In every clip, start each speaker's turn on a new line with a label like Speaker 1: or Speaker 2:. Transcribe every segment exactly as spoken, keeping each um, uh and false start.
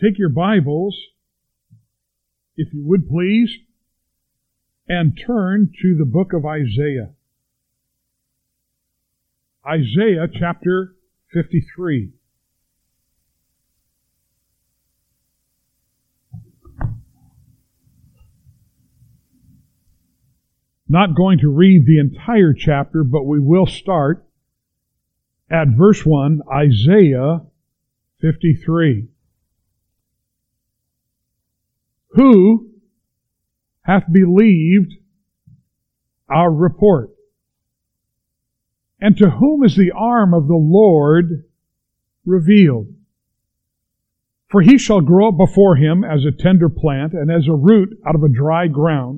Speaker 1: Take your Bibles, if you would please, and turn to the book of Isaiah. Isaiah chapter fifty-three. Not going to read the entire chapter, but we will start at verse one, Isaiah fifty-three. Who hath believed our report? And to whom is the arm of the Lord revealed? For he shall grow up before him as a tender plant, and as a root out of a dry ground.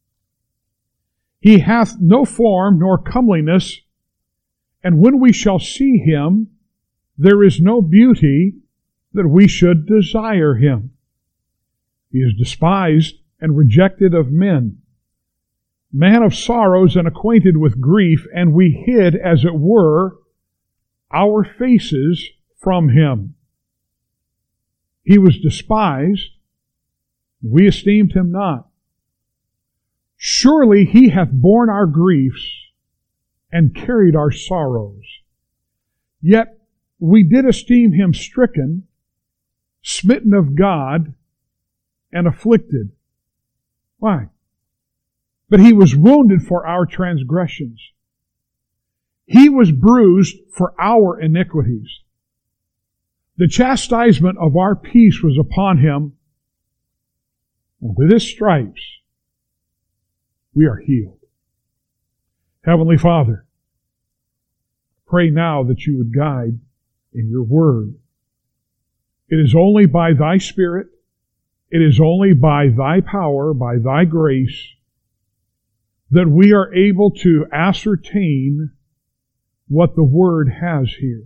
Speaker 1: He hath no form nor comeliness, and when we shall see him, there is no beauty that we should desire him. He is despised and rejected of men, man of sorrows and acquainted with grief, and we hid, as it were, our faces from him. He was despised, we esteemed him not. Surely he hath borne our griefs and carried our sorrows. Yet we did esteem him stricken, smitten of God, and afflicted. Why? But he was wounded for our transgressions. He was bruised for our iniquities. The chastisement of our peace was upon him, and with his stripes we are healed. Heavenly Father, pray now that you would guide in your word. It is only by thy Spirit, it is only by thy power, by thy grace, that we are able to ascertain what the word has here.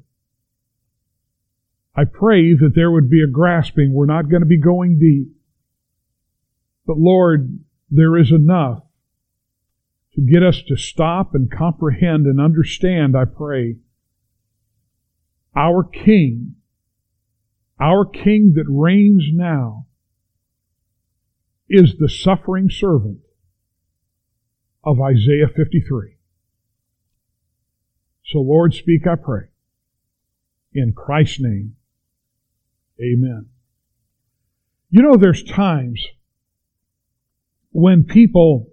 Speaker 1: I pray that there would be a grasping. We're not going to be going deep. But Lord, there is enough to get us to stop and comprehend and understand, I pray, our King, our King that reigns now, is the suffering servant of Isaiah fifty-three. So Lord, speak, I pray. In Christ's name, amen. You know, there's times when people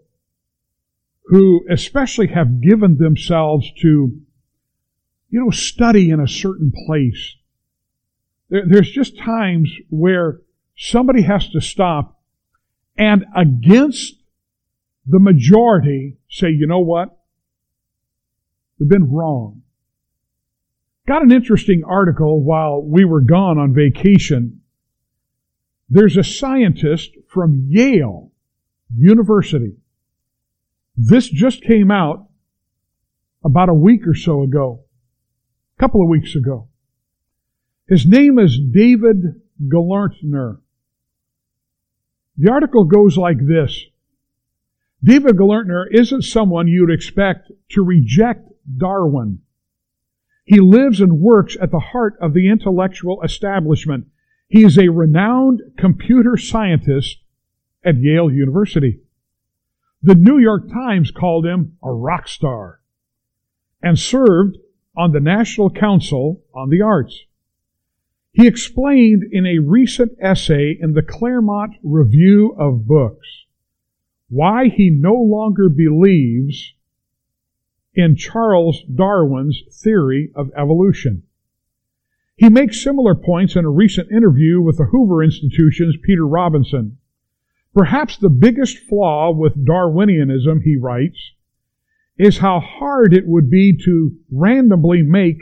Speaker 1: who especially have given themselves to, you know, study in a certain place. There, there's just times where somebody has to stop and against the majority say, you know what? We've been wrong. Got an interesting article while we were gone on vacation. There's a scientist from Yale University. This just came out about a week or so ago, a couple of weeks ago. His name is David Gelernter. The article goes like this. David Gelernter isn't someone you'd expect to reject Darwin. He lives and works at the heart of the intellectual establishment. He is a renowned computer scientist at Yale University. The New York Times called him a rock star and served on the National Council on the Arts. He explained in a recent essay in the Claremont Review of Books why he no longer believes in Charles Darwin's theory of evolution. He makes similar points in a recent interview with the Hoover Institution's Peter Robinson. Perhaps the biggest flaw with Darwinianism, he writes, is how hard it would be to randomly make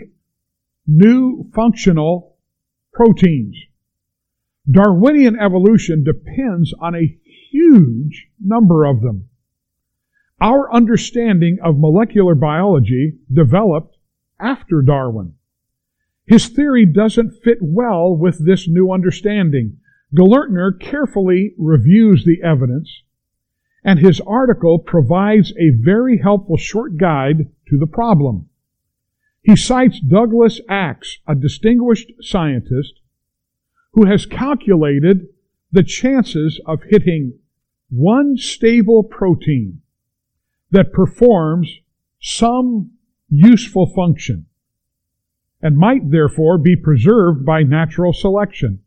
Speaker 1: new functional proteins. Darwinian evolution depends on a huge number of them. Our understanding of molecular biology developed after Darwin. His theory doesn't fit well with this new understanding. Gelernter carefully reviews the evidence, and his article provides a very helpful short guide to the problem. He cites Douglas Axe, a distinguished scientist, who has calculated the chances of hitting one stable protein that performs some useful function and might therefore be preserved by natural selection.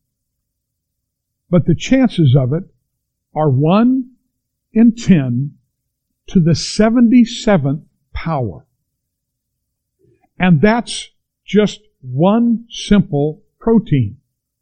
Speaker 1: But the chances of it are one in ten to the seventy-seventh power. And that's just one simple protein.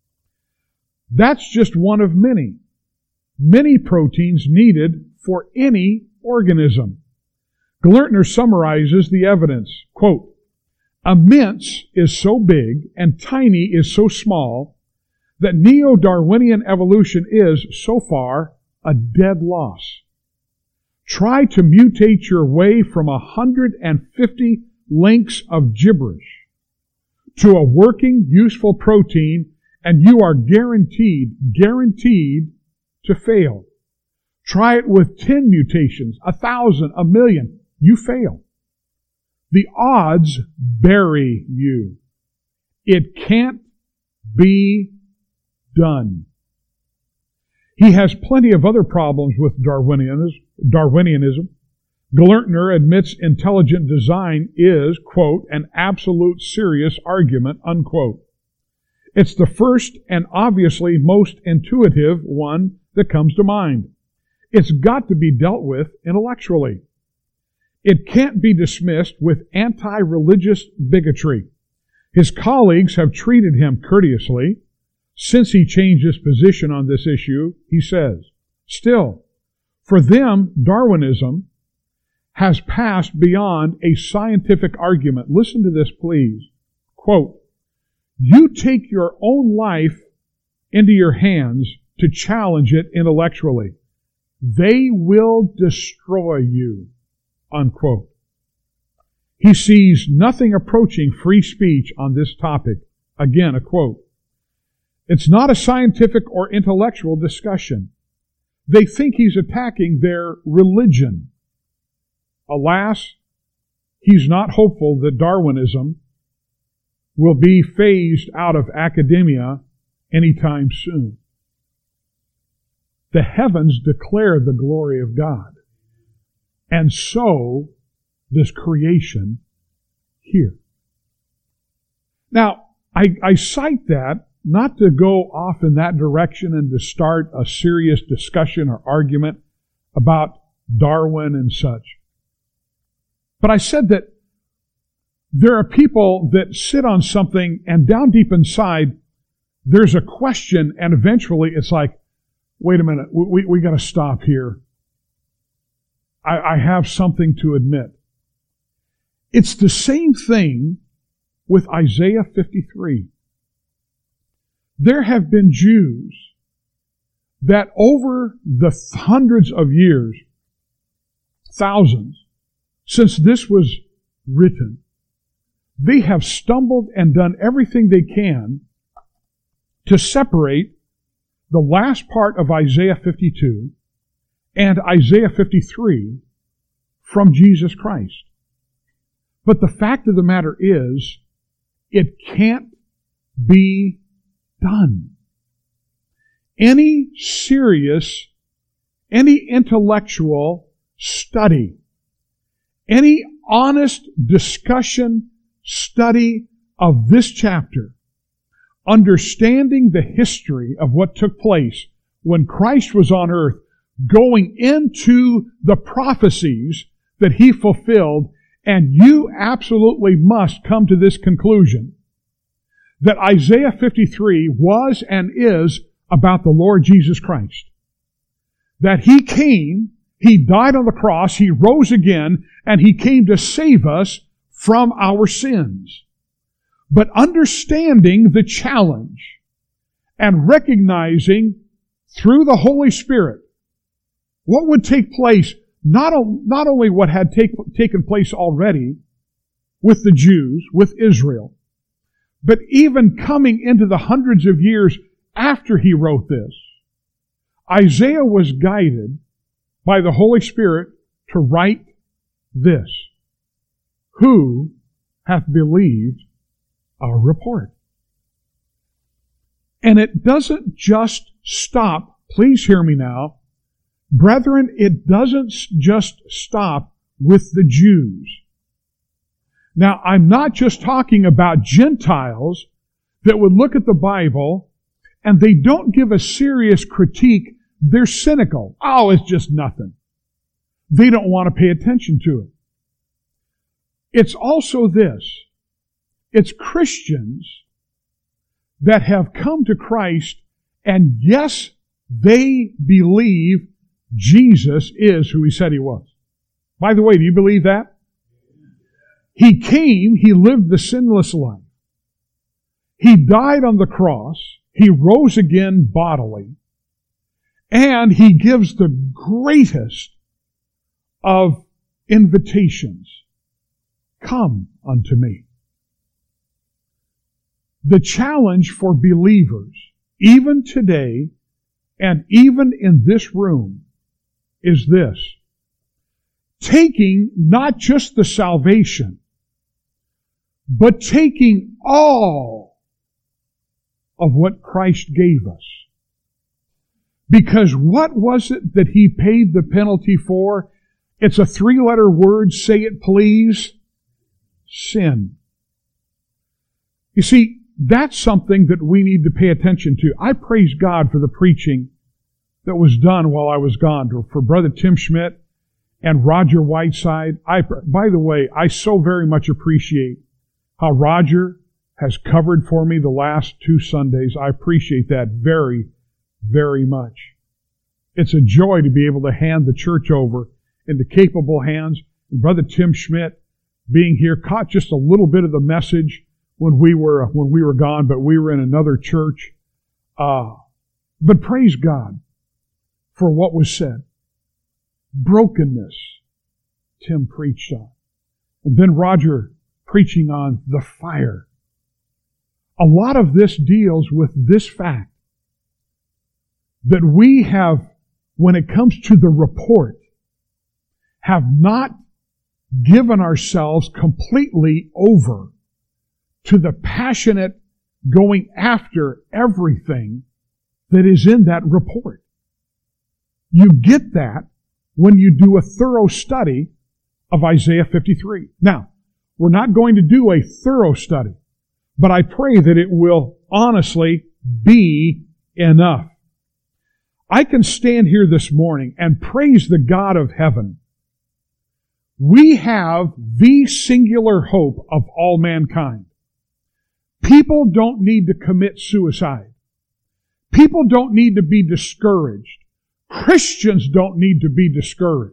Speaker 1: That's just one of many. Many proteins needed for any organism. Glertner summarizes the evidence. Quote, immense is so big and tiny is so small that neo-Darwinian evolution is, so far, a dead loss. Try to mutate your way from one hundred fifty links of gibberish to a working, useful protein, and you are guaranteed, guaranteed to fail. Try it with ten mutations, a thousand, a million. You fail. The odds bury you. It can't be done. He has plenty of other problems with Darwinianism. Darwinianism. Glertner admits intelligent design is, quote, an absolute serious argument, unquote. It's the first and obviously most intuitive one that comes to mind. It's got to be dealt with intellectually. It can't be dismissed with anti-religious bigotry. His colleagues have treated him courteously. Since he changed his position on this issue, he says, still, for them, Darwinism has passed beyond a scientific argument. Listen to this, please. Quote, you take your own life into your hands to challenge it intellectually. They will destroy you, unquote. He sees nothing approaching free speech on this topic. Again, a quote. It's not a scientific or intellectual discussion. They think he's attacking their religion. Alas, he's not hopeful that Darwinism will be phased out of academia anytime soon. The heavens declare the glory of God, and so does creation here. Now, I, I cite that not to go off in that direction and to start a serious discussion or argument about Darwin and such. But I said that there are people that sit on something and down deep inside there's a question, and eventually it's like, wait a minute, we, we got to stop here. I, I have something to admit. It's the same thing with Isaiah fifty-three. There have been Jews that over the hundreds of years, thousands, since this was written, they have stumbled and done everything they can to separate the last part of Isaiah fifty-two and Isaiah fifty-three from Jesus Christ. But the fact of the matter is, it can't be done. Any serious, any intellectual study, any honest discussion, study of this chapter, understanding the history of what took place when Christ was on earth, going into the prophecies that He fulfilled, and you absolutely must come to this conclusion that Isaiah fifty-three was and is about the Lord Jesus Christ. That He came, He died on the cross, He rose again, and He came to save us from our sins. But understanding the challenge and recognizing through the Holy Spirit what would take place, not, not only what had take, taken place already with the Jews, with Israel, but even coming into the hundreds of years after he wrote this, Isaiah was guided by the Holy Spirit to write this. Who hath believed our report? And it doesn't just stop, please hear me now, brethren, it doesn't just stop with the Jews. Now, I'm not just talking about Gentiles that would look at the Bible and they don't give a serious critique. They're cynical. Oh, it's just nothing. They don't want to pay attention to it. It's also this. It's Christians that have come to Christ, and yes, they believe Jesus is who He said He was. By the way, do you believe that? He came, He lived the sinless life. He died on the cross. He rose again bodily. And He gives the greatest of invitations. Come unto me. The challenge for believers, even today, and even in this room, is this. Taking not just the salvation, but taking all of what Christ gave us. Because what was it that He paid the penalty for? It's a three-letter word, say it please. Sin. You see, that's something that we need to pay attention to. I praise God for the preaching that was done while I was gone, for Brother Tim Schmidt and Roger Whiteside. I, by the way, I so very much appreciate how Roger has covered for me the last two Sundays. I appreciate that very, very much. It's a joy to be able to hand the church over into capable hands. And Brother Tim Schmidt, being here, caught just a little bit of the message when we were when we were gone, but we were in another church. Uh, but praise God for what was said. Brokenness, Tim preached on. And then Roger preaching on the fire. A lot of this deals with this fact that we have, when it comes to the report, have not given ourselves completely over to the passionate going after everything that is in that report. You get that when you do a thorough study of Isaiah fifty-three. Now, we're not going to do a thorough study, but I pray that it will honestly be enough. I can stand here this morning and praise the God of heaven. We have the singular hope of all mankind. People don't need to commit suicide. People don't need to be discouraged. Christians don't need to be discouraged.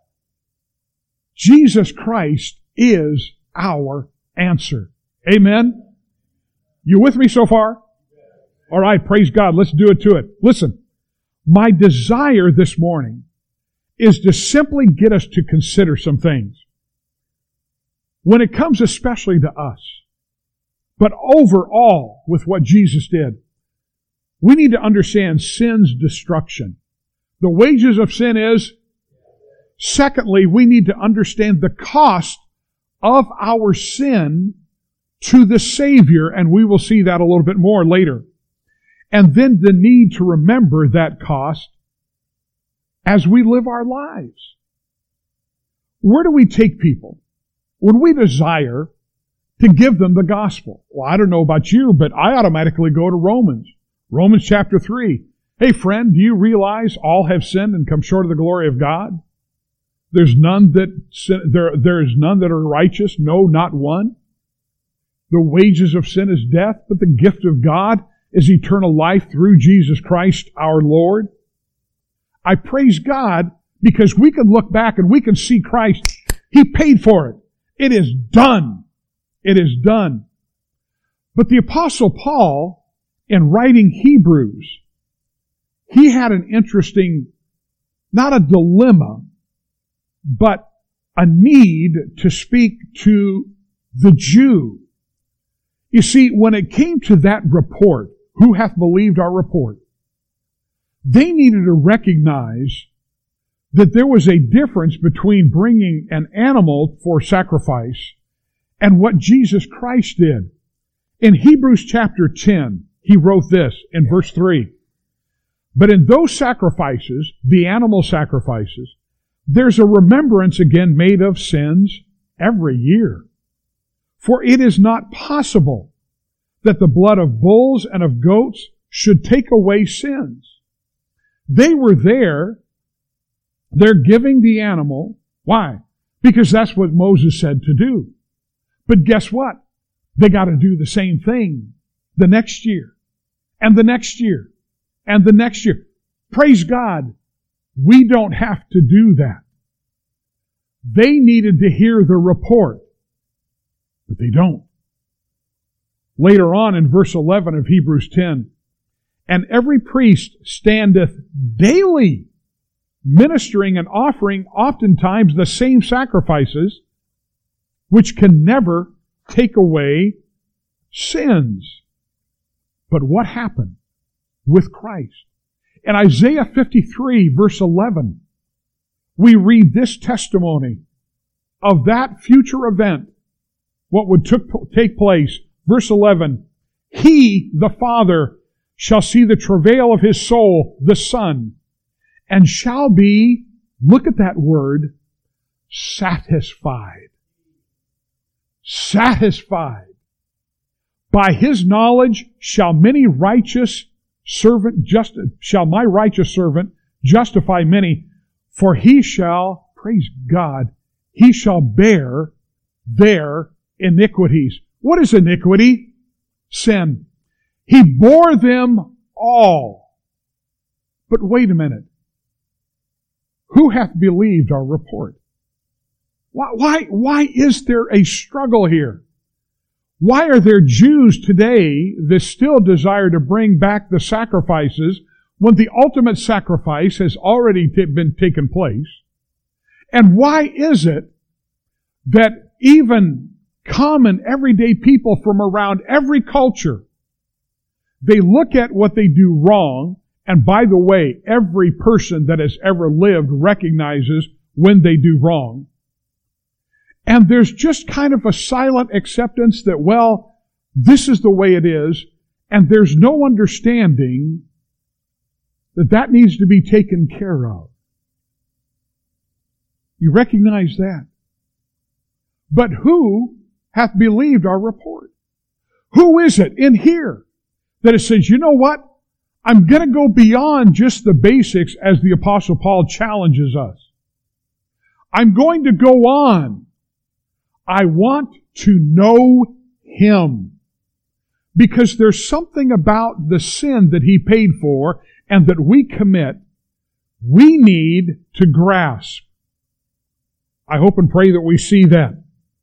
Speaker 1: Jesus Christ is our answer. Amen? You with me so far? All right, praise God. Let's do it to it. Listen, my desire this morning is to simply get us to consider some things. When it comes especially to us, but overall with what Jesus did, we need to understand sin's destruction. The wages of sin is. Secondly, we need to understand the cost of our sin to the Savior, and we will see that a little bit more later. And then the need to remember that cost as we live our lives. Where do we take people when we desire to give them the gospel? Well, I don't know about you, but I automatically go to Romans. Romans chapter three. Hey friend, do you realize all have sinned and come short of the glory of God? There's none that sin, there, there is none that are righteous, no, not one. The wages of sin is death, but the gift of God is eternal life through Jesus Christ our Lord. I praise God because we can look back and we can see Christ. He paid for it. It is done. It is done. But the Apostle Paul, in writing Hebrews, he had an interesting, not a dilemma, but a need to speak to the Jew. You see, when it came to that report, who hath believed our report? They needed to recognize that there was a difference between bringing an animal for sacrifice and what Jesus Christ did. In Hebrews chapter ten, he wrote this in verse three. But in those sacrifices, the animal sacrifices, there's a remembrance again made of sins every year. For it is not possible that the blood of bulls and of goats should take away sins. They were there. They're giving the animal. Why? Because that's what Moses said to do. But guess what? They got to do the same thing the next year, and the next year, and the next year. Praise God, we don't have to do that. They needed to hear the report, but they don't. Later on in verse eleven of Hebrews ten, and every priest standeth daily ministering and offering oftentimes the same sacrifices, which can never take away sins. But what happened with Christ? In Isaiah fifty-three, verse eleven, we read this testimony of that future event, what would took, take place. Verse eleven, He, the Father, shall see the travail of His soul, the Son, and shall be, look at that word, satisfied. Satisfied. By His knowledge shall many righteous servant, just, shall my righteous servant justify many, for He shall, praise God, He shall bear their iniquities. What is iniquity? Sin. He bore them all. But wait a minute. Who hath believed our report? Why, why, why is there a struggle here? Why are there Jews today that still desire to bring back the sacrifices when the ultimate sacrifice has already t- been taken place? And why is it that even common everyday people from around every culture, they look at what they do wrong, and by the way, every person that has ever lived recognizes when they do wrong. And there's just kind of a silent acceptance that, well, this is the way it is, and there's no understanding that that needs to be taken care of. You recognize that. But who hath believed our report? Who is it in here that it says, you know what? I'm going to go beyond just the basics as the Apostle Paul challenges us. I'm going to go on. I want to know Him. Because there's something about the sin that He paid for and that we commit, we need to grasp. I hope and pray that we see that.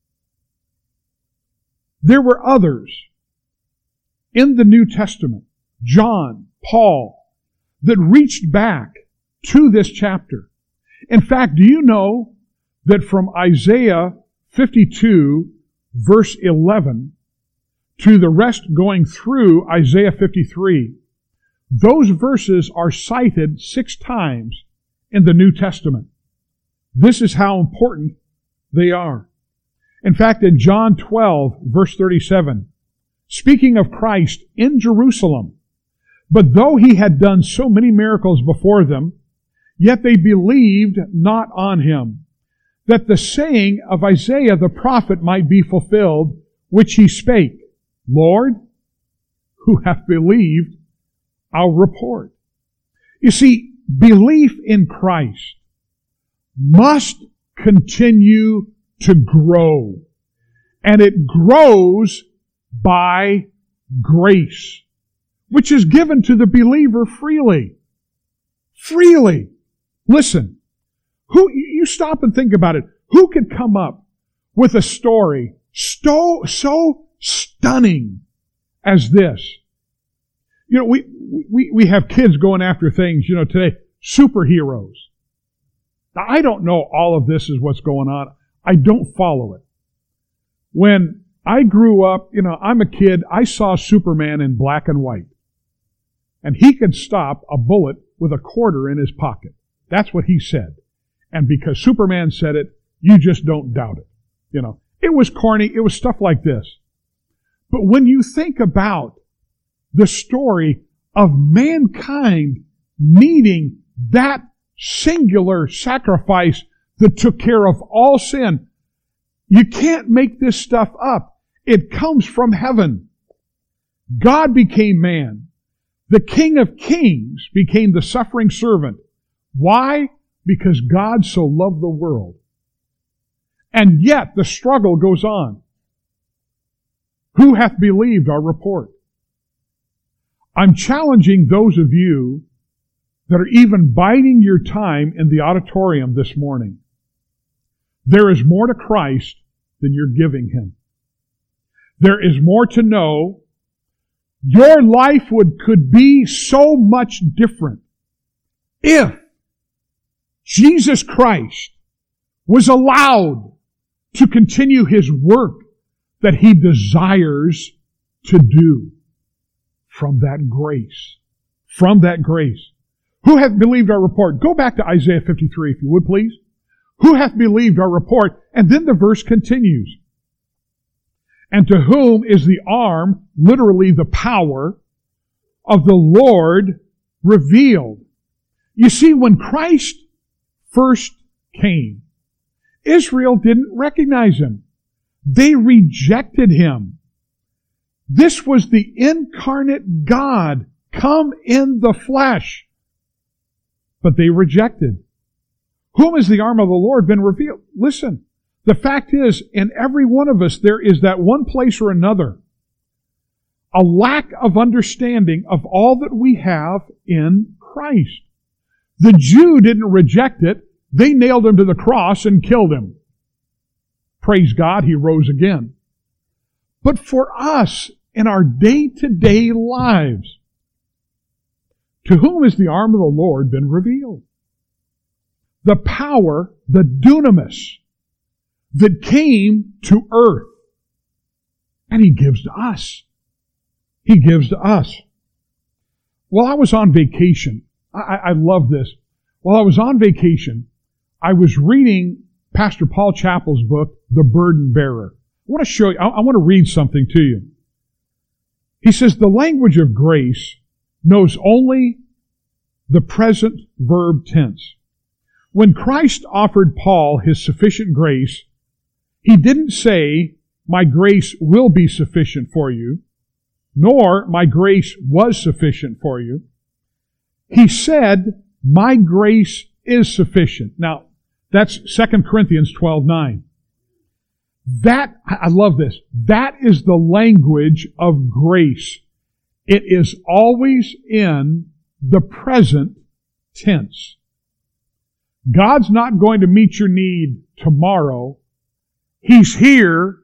Speaker 1: There were others in the New Testament, John, Paul, that reached back to this chapter. In fact, do you know that from Isaiah fifty-two, verse eleven, to the rest going through Isaiah fifty-three, those verses are cited six times in the New Testament. This is how important they are. In fact, in John twelve, verse thirty-seven, speaking of Christ in Jerusalem, but though He had done so many miracles before them, yet they believed not on Him, that the saying of Isaiah the prophet might be fulfilled, which he spake, Lord, who hath believed our report? You see, belief in Christ must continue to grow. And it grows by grace, which is given to the believer freely. Freely. Listen, who, you stop and think about it. Who could come up with a story so, so stunning as this? You know, we, we, we have kids going after things, you know, today, superheroes. Now, I don't know all of this is what's going on. I don't follow it. When I grew up, you know, I'm a kid, I saw Superman in black and white. And he could stop a bullet with a quarter in his pocket. That's what he said. And because Superman said it, you just don't doubt it. You know, it was corny. It was stuff like this. But when you think about the story of mankind needing that singular sacrifice that took care of all sin. You can't make this stuff up. It comes from heaven. God became man. The King of Kings became the suffering servant. Why? Because God so loved the world. And yet the struggle goes on. Who hath believed our report? I'm challenging those of you that are even biding your time in the auditorium this morning. There is more to Christ than you're giving Him. There is more to know. Your life would, could be so much different if Jesus Christ was allowed to continue His work that He desires to do from that grace. From that grace. Who hath believed our report? Go back to Isaiah fifty-three, if you would, please. Who hath believed our report? And then the verse continues. And to whom is the arm, literally the power, of the Lord revealed? You see, when Christ first came, Israel didn't recognize Him. They rejected Him. This was the incarnate God come in the flesh. But they rejected. Whom has the arm of the Lord been revealed? Listen, the fact is, in every one of us, there is that one place or another, a lack of understanding of all that we have in Christ. The Jew didn't reject it. They nailed Him to the cross and killed Him. Praise God, He rose again. But for us, in our day-to-day lives, to whom has the arm of the Lord been revealed? The power, the dunamis, that came to earth. And He gives to us. He gives to us. While I was on vacation, I, I love this. While I was on vacation, I was reading Pastor Paul Chappell's book, The Burden Bearer. I want to show you, I, I want to read something to you. He says, the language of grace knows only the present verb tense. When Christ offered Paul His sufficient grace, He didn't say, my grace will be sufficient for you, nor my grace was sufficient for you. He said, my grace is sufficient. Now, that's Second Corinthians twelve nine. That, I love this. That is the language of grace. It is always in the present tense. God's not going to meet your need tomorrow. He's here.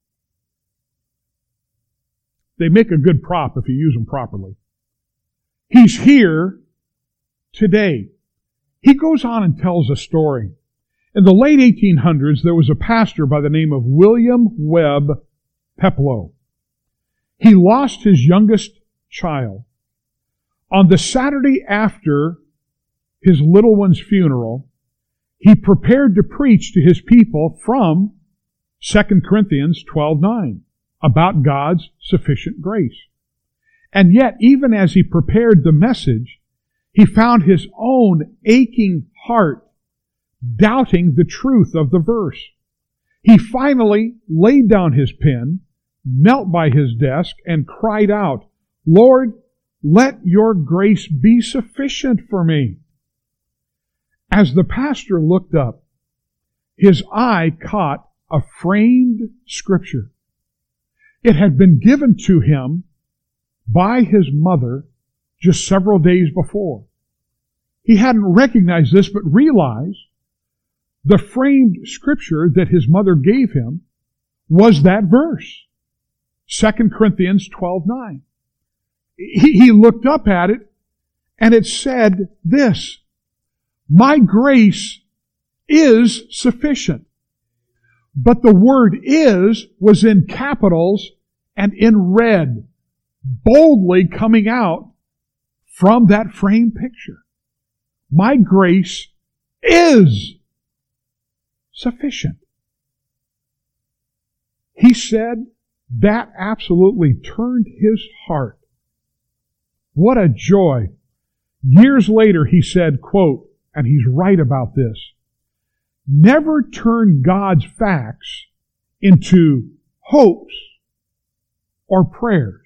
Speaker 1: They make a good prop if you use them properly. He's here today. He goes on and tells a story. In the late eighteen hundreds, there was a pastor by the name of William Webb Peploe. He lost his youngest child. On the Saturday after his little one's funeral, he prepared to preach to his people from Second Corinthians twelve nine about God's sufficient grace. And yet, even as he prepared the message, he found his own aching heart doubting the truth of the verse. He finally laid down his pen, knelt by his desk, and cried out, Lord, let your grace be sufficient for me. As the pastor looked up, his eye caught a framed scripture. It had been given to him by his mother just several days before. He hadn't recognized this, but realized the framed scripture that his mother gave him was that verse, Second Corinthians twelve nine. He, he looked up at it, and it said this, my grace is sufficient. But the word is was in capitals and in red, boldly coming out from that framed picture. My grace is sufficient. He said that absolutely turned his heart What a joy. Years later, he said, quote, and he's right about this, never turn God's facts into hopes or prayers,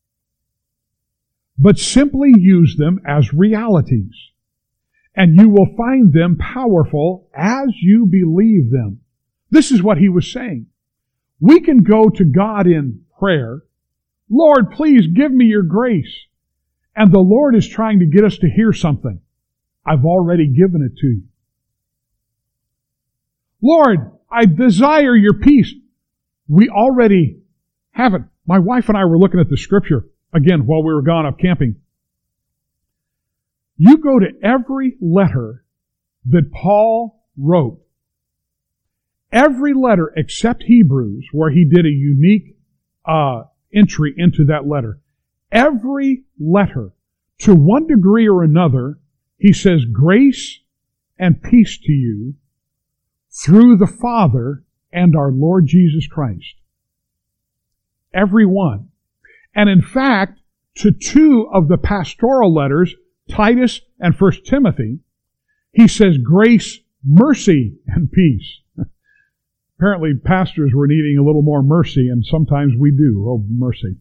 Speaker 1: but simply use them as realities, and you will find them powerful as you believe them. This is what he was saying. We can go to God in prayer, Lord, please give me your grace. And the Lord is trying to get us to hear something. I've already given it to you. Lord, I desire your peace. We already have it. My wife and I were looking at the scripture again while we were gone up camping. You go to every letter that Paul wrote, every letter except Hebrews, where he did a unique uh, entry into that letter. Every letter, to one degree or another, he says, grace and peace to you through the Father and our Lord Jesus Christ. Every one. And in fact, to two of the pastoral letters, Titus and First Timothy, he says grace, mercy, and peace. Apparently pastors were needing a little more mercy, and sometimes we do. Oh, mercy.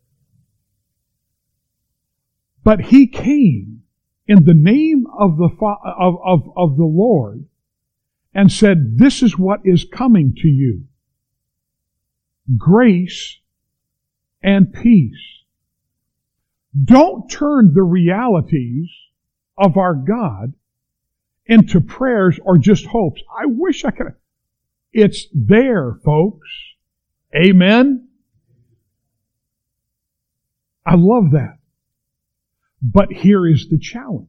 Speaker 1: But he came in the name of the of, of, of the Lord and said, this is what is coming to you. Grace and peace. Don't turn the realities of our God into prayers or just hopes. I wish I could. It's there, folks. Amen? I love that. But here is the challenge.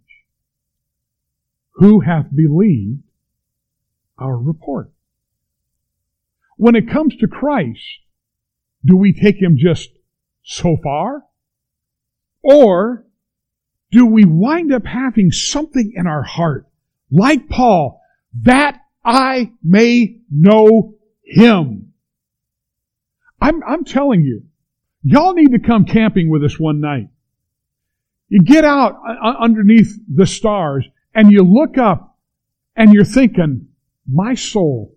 Speaker 1: Who hath believed our report? When it comes to Christ, do we take Him just so far? Or do we wind up having something in our heart, like Paul, that I may know Him? I'm, I'm telling you, y'all need to come camping with us one night. You get out underneath the stars and you look up and you're thinking, my soul,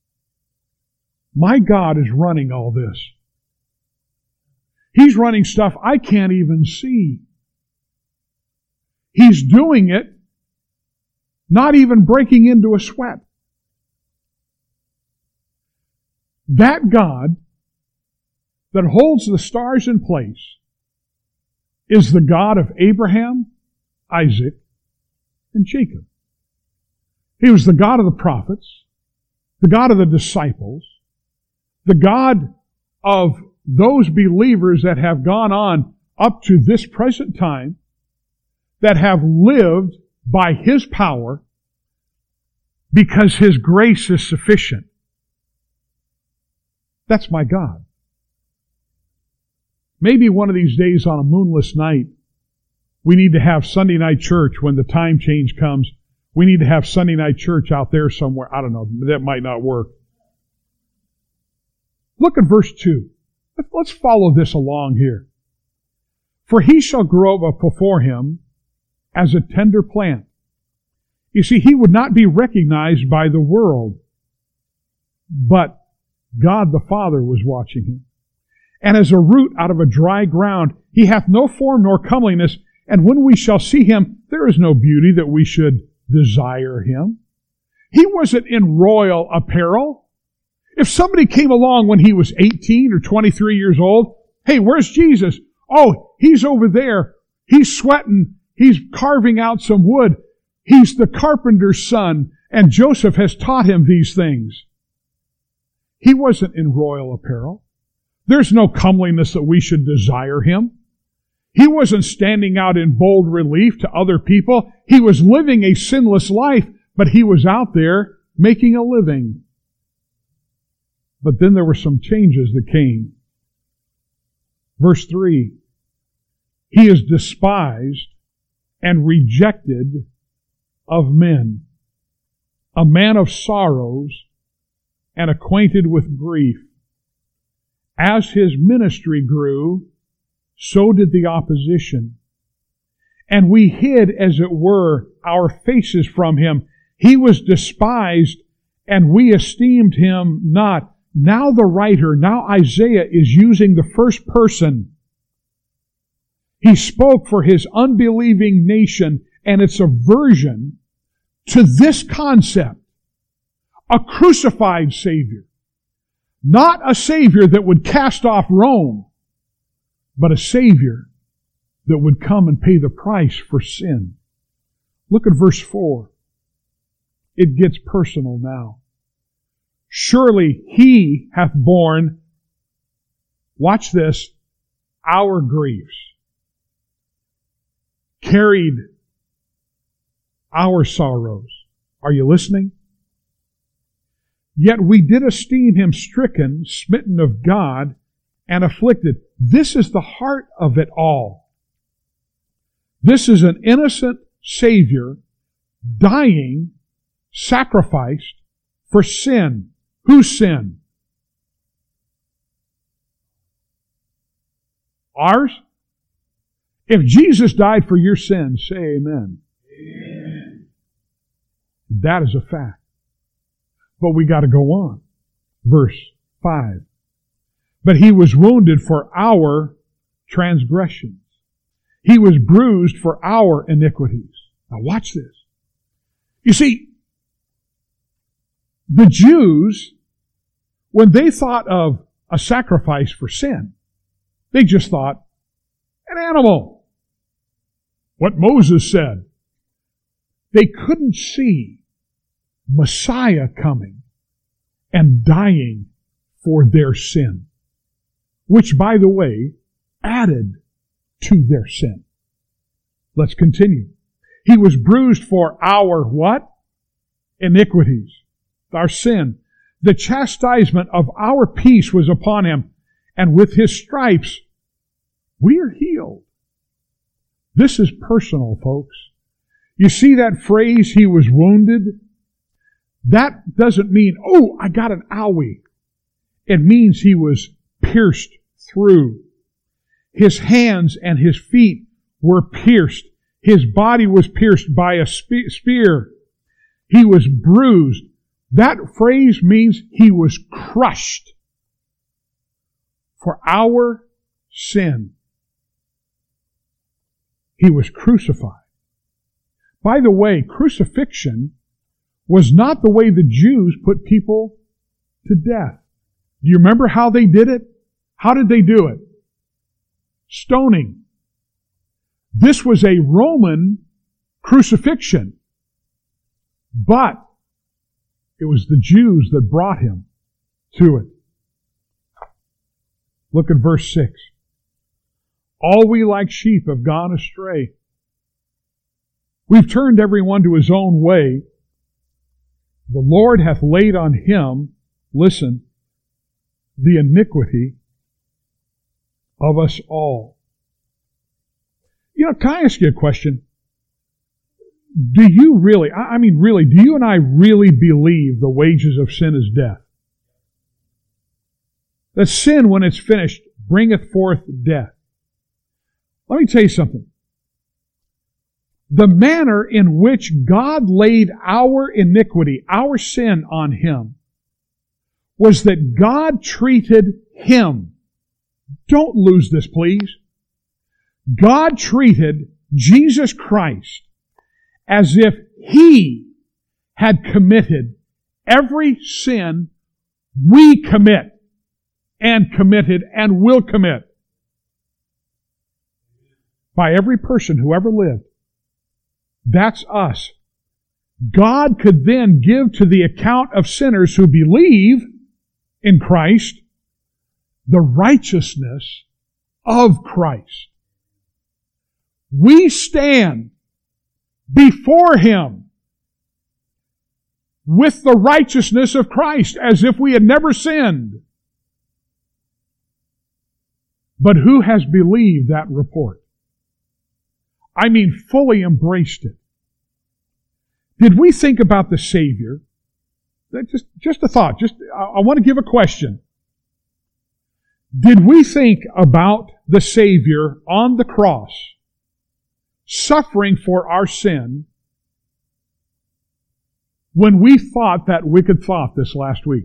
Speaker 1: my God is running all this. He's running stuff I can't even see. He's doing it, not even breaking into a sweat. That God that holds the stars in place is the God of Abraham, Isaac, and Jacob. He was the God of the prophets, the God of the disciples, the God of those believers that have gone on up to this present time, that have lived by His power because His grace is sufficient. That's my God. Maybe one of these days on a moonless night, we need to have Sunday night church when the time change comes. We need to have Sunday night church out there somewhere. I don't know. That might not work. Look at verse two. Let's follow this along here. For he shall grow up before him as a tender plant. You see, he would not be recognized by the world, but God the Father was watching him. And as a root out of a dry ground, he hath no form nor comeliness, and when we shall see him, there is no beauty that we should desire him. He wasn't in royal apparel. If somebody came along when he was eighteen or twenty-three years old, hey, where's Jesus? Oh, he's over there. He's sweating. He's carving out some wood. He's the carpenter's son, and Joseph has taught him these things. He wasn't in royal apparel. There's no comeliness that we should desire him. He wasn't standing out in bold relief to other people. He was living a sinless life, but he was out there making a living. But then there were some changes that came. Verse three, he is despised and rejected of men, a man of sorrows and acquainted with grief. As his ministry grew, so did the opposition. and we hid, as it were, our faces from him. He was despised, and we esteemed him not. Now the writer, now Isaiah, is using the first person. He spoke for his unbelieving nation and its aversion to this concept. A crucified Savior. Not a Savior that would cast off Rome, but a Savior that would come and pay the price for sin. Look at verse four. It gets personal now. Surely He hath borne, watch this, our griefs. Carried our sorrows. Are you listening? Yet we did esteem him stricken, smitten of God, and afflicted. This is the heart of it all. This is an innocent Savior dying, sacrificed for sin. Whose sin? Ours? If Jesus died for your sins, say amen. Amen. That is a fact. But we got to go on. Verse five. But he was wounded for our transgressions. He was bruised for our iniquities. Now watch this. You see, the Jews, when they thought of a sacrifice for sin, they just thought, an animal. What Moses said. They couldn't see Messiah coming and dying for their sin, which, by the way, added to their sin. Let's continue. He was bruised for our what? Iniquities. Our sin. The chastisement of our peace was upon him, and with his stripes we are healed. This is personal, folks. You see that phrase, he was wounded? That doesn't mean, oh, I got an owie. It means he was pierced through. His hands and his feet were pierced. His body was pierced by a spear. He was bruised. That phrase means he was crushed for our sin. He was crucified. By the way, crucifixion was not the way the Jews put people to death. Do you remember how they did it? How did they do it? Stoning. This was a Roman crucifixion. But it was the Jews that brought him to it. Look at verse six. All we like sheep have gone astray. We've turned everyone to his own way. The Lord hath laid on him, listen, the iniquity of us all. You know, can I ask you a question? Do you really, I mean really, do you and I really believe the wages of sin is death? That sin, when it's finished, bringeth forth death. Let me tell you something. The manner in which God laid our iniquity, our sin on him, was that God treated him. Don't lose this, please. God treated Jesus Christ as if he had committed every sin we commit and committed and will commit by every person who ever lived. That's us. God could then give to the account of sinners who believe in Christ the righteousness of Christ. We stand before him with the righteousness of Christ as if we had never sinned. But who has believed that report? I mean, fully embraced it. Did we think about the Savior? Just, just a thought. Just, I, I want to give a question. Did we think about the Savior on the cross, suffering for our sin when we thought that wicked thought this last week.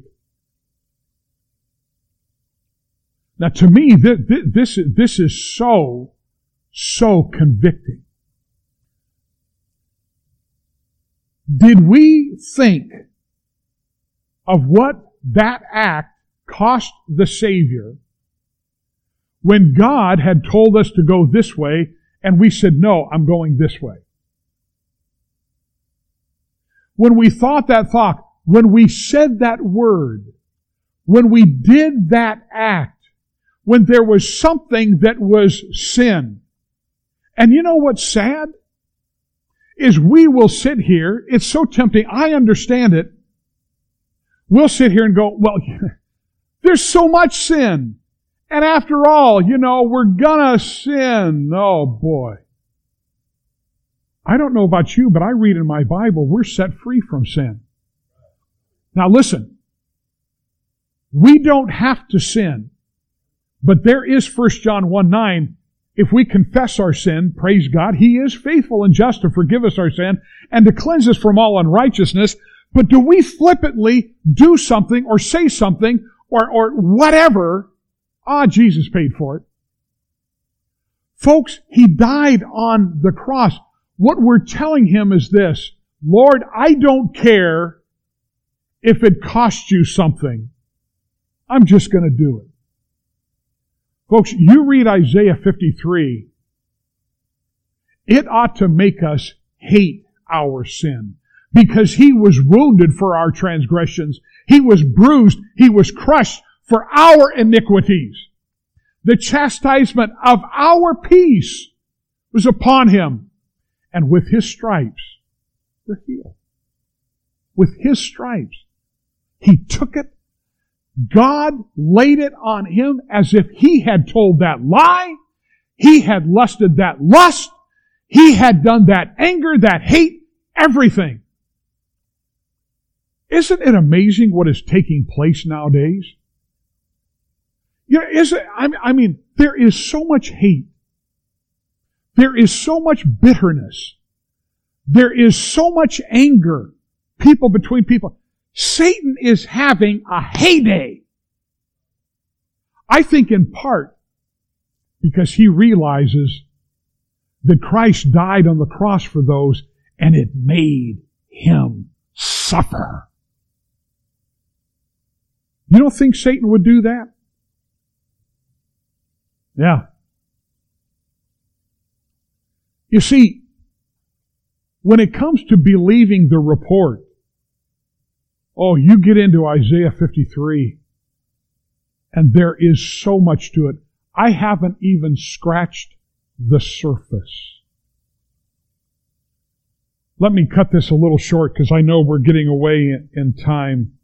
Speaker 1: Now, to me, this, this, this is so, so convicting. Did we think of what that act cost the Savior when God had told us to go this way and we said, no, I'm going this way? When we thought that thought, when we said that word, when we did that act, when there was something that was sin. And you know what's sad? Is we will sit here, it's so tempting, I understand it. We'll sit here and go, well, there's so much sin. And after all, you know, we're gonna sin. Oh boy. I don't know about you, but I read in my Bible, we're set free from sin. Now listen, we don't have to sin. But there is First John one nine, if we confess our sin, praise God, He is faithful and just to forgive us our sin and to cleanse us from all unrighteousness. But do we flippantly do something or say something or, or whatever? Ah, Jesus paid for it. Folks, He died on the cross. What we're telling Him is this, Lord, I don't care if it costs you something. I'm just going to do it. Folks, you read Isaiah fifty-three, it ought to make us hate our sin. Because He was wounded for our transgressions. He was bruised. He was crushed for our iniquities. The chastisement of our peace was upon Him. And with His stripes, we're healed. With His stripes. He took it. God laid it on Him as if He had told that lie. He had lusted that lust. He had done that anger, that hate, everything. Isn't it amazing what is taking place nowadays? You know, is it, I mean, there is so much hate. There is so much bitterness. There is so much anger. People between people. Satan is having a heyday. I think in part because he realizes that Christ died on the cross for those and it made him suffer. You don't think Satan would do that? Yeah. You see, when it comes to believing the report, oh, you get into Isaiah fifty-three, and there is so much to it. I haven't even scratched the surface. Let me cut this a little short because I know we're getting away in time.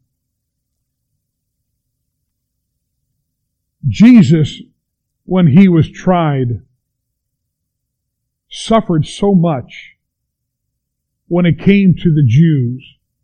Speaker 1: Jesus, when He was tried, suffered so much when it came to the Jews.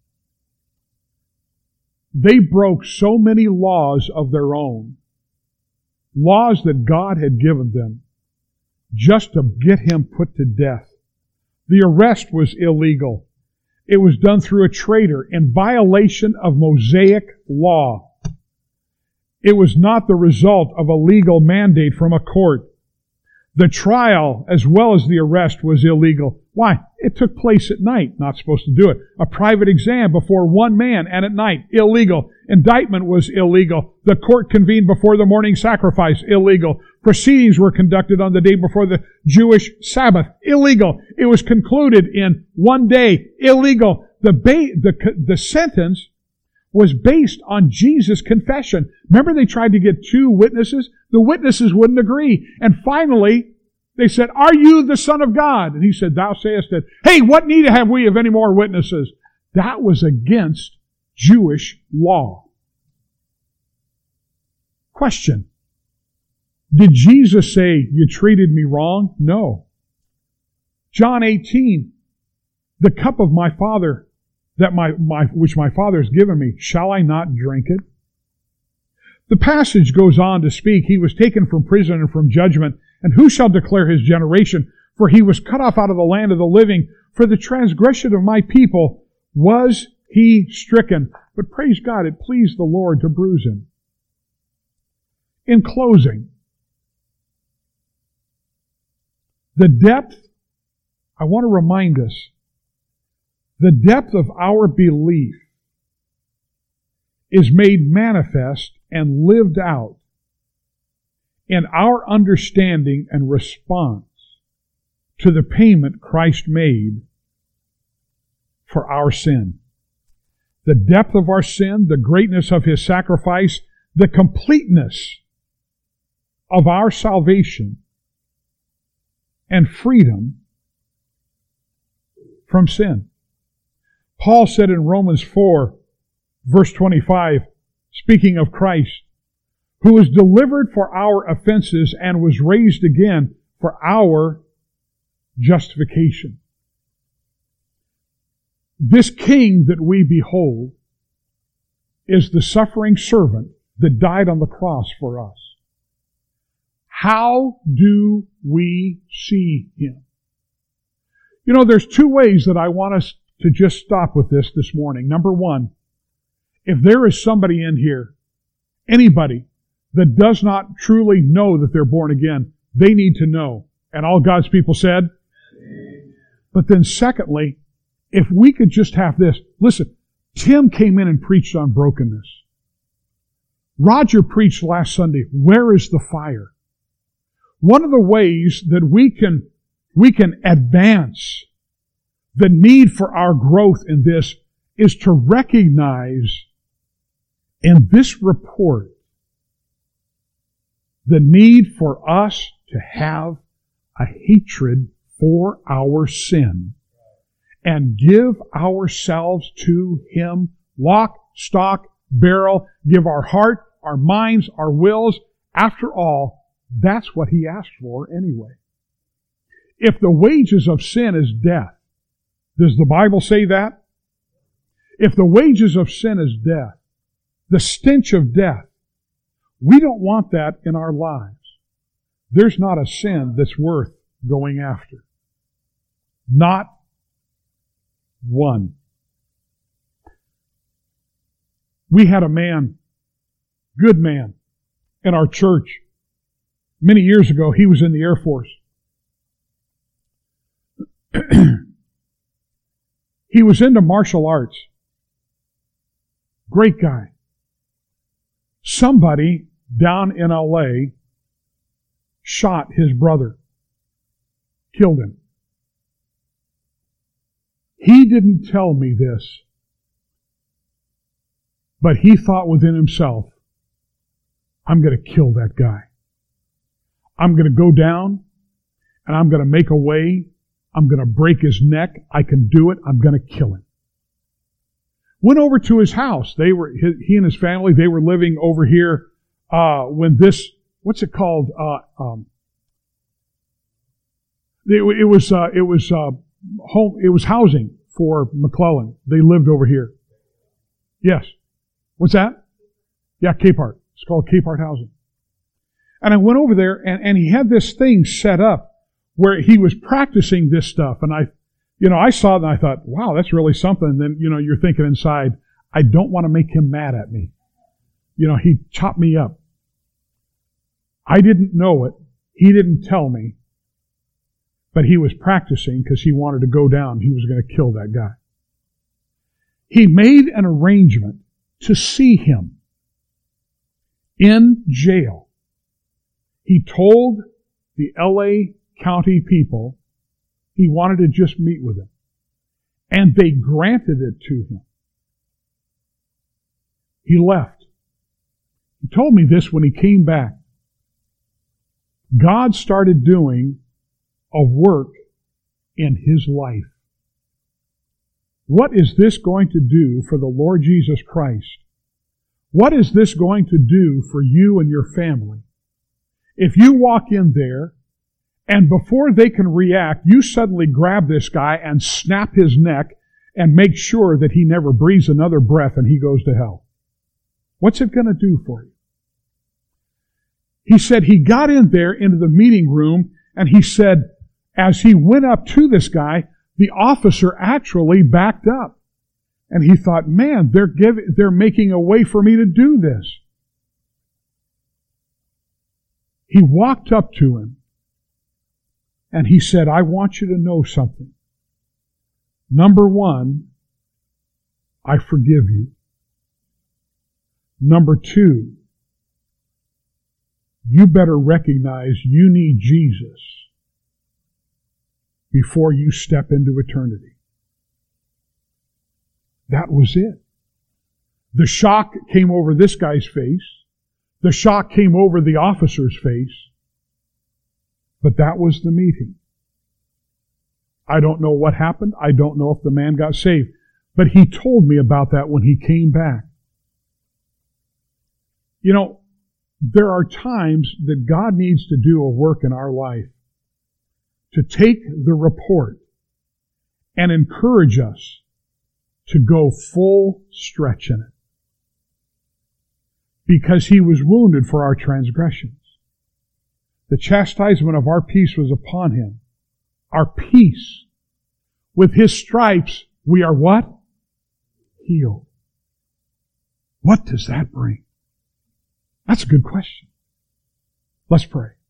Speaker 1: They broke so many laws of their own, laws that God had given them, just to get Him put to death. The arrest was illegal. It was done through a traitor in violation of Mosaic law. It was not the result of a legal mandate from a court. The trial, as well as the arrest, was illegal. Why? It took place at night. Not supposed to do it. A private exam before one man and at night. Illegal. Indictment was illegal. The court convened before the morning sacrifice. Illegal. Proceedings were conducted on the day before the Jewish Sabbath. Illegal. It was concluded in one day. Illegal. The, ba- the, the sentence was based on Jesus' confession. Remember they tried to get two witnesses? The witnesses wouldn't agree. And finally, they said, "Are you the Son of God?" And He said, "Thou sayest it." Hey, what need have we of any more witnesses? That was against Jewish law. Question. Did Jesus say, "You treated me wrong"? No. John eighteen, "The cup of my Father, that my, my, which my Father has given me, shall I not drink it?" The passage goes on to speak, "He was taken from prison and from judgment, and who shall declare His generation? For he was cut off out of the land of the living. For the transgression of my people was he stricken. But praise God, it pleased the Lord to bruise him. In closing, the depth, I want to remind us, the depth of our belief is made manifest and lived out in our understanding and response to the payment Christ made for our sin. The depth of our sin, the greatness of His sacrifice, the completeness of our salvation and freedom from sin. Paul said in Romans four, verse twenty-five, speaking of Christ, who was delivered for our offenses and was raised again for our justification. This King that we behold is the suffering servant that died on the cross for us. How do we see Him? You know, there's two ways that I want us to just stop with this this morning. Number one, if there is somebody in here, anybody, that does not truly know that they're born again, they need to know. And all God's people said? Amen. But then secondly, if we could just have this. Listen, Tim came in and preached on brokenness. Roger preached last Sunday, where is the fire? One of the ways that we can, we can advance the need for our growth in this is to recognize in this report the need for us to have a hatred for our sin and give ourselves to Him, lock, stock, barrel, give our heart, our minds, our wills. After all, that's what He asked for anyway. If the wages of sin is death, does the Bible say that? If the wages of sin is death, the stench of death, we don't want that in our lives. There's not a sin that's worth going after. Not one. We had a man, good man, in our church. Many years ago, he was in the Air Force. He was into martial arts. Great guy. Somebody down in L A shot his brother. Killed him. He didn't tell me this, but he thought within himself, I'm going to kill that guy. I'm going to go down and I'm going to make a way. I'm going to break his neck. I can do it. I'm going to kill him. Went over to his house. They were, he and his family, they were living over here, uh, when this, what's it called? Uh, um, it, it was, uh, it was, uh, home, it was housing for McClellan. They lived over here. Yes. What's that? Yeah, Capehart. It's called Capehart housing. And I went over there and, and he had this thing set up where he was practicing this stuff. And I, you know, I saw it and I thought, wow, that's really something. And then, you know, you're thinking inside, I don't want to make him mad at me. You know, he chopped me up. I didn't know it. He didn't tell me. But he was practicing because he wanted to go down. He was going to kill that guy. He made an arrangement to see him in jail. He told the L A County people he wanted to just meet with him. And they granted it to him. He left. He told me this when he came back. God started doing a work in his life. What is this going to do for the Lord Jesus Christ? What is this going to do for you and your family? If you walk in there and before they can react, you suddenly grab this guy and snap his neck and make sure that he never breathes another breath and he goes to hell. What's it going to do for you? He said he got in there into the meeting room and he said, as he went up to this guy, the officer actually backed up. And he thought, man, they're giving, they're making a way for me to do this. He walked up to him and he said, I want you to know something. Number one, I forgive you. Number two, you better recognize you need Jesus before you step into eternity. That was it. The shock came over this guy's face. The shock came over the officer's face. But that was the meeting. I don't know what happened. I don't know if the man got saved. But he told me about that when he came back. You know, there are times that God needs to do a work in our life to take the report and encourage us to go full stretch in it. Because he was wounded for our transgressions. The chastisement of our peace was upon him. Our peace. With his stripes, we are what? Healed. What does that bring? That's a good question. Let's pray.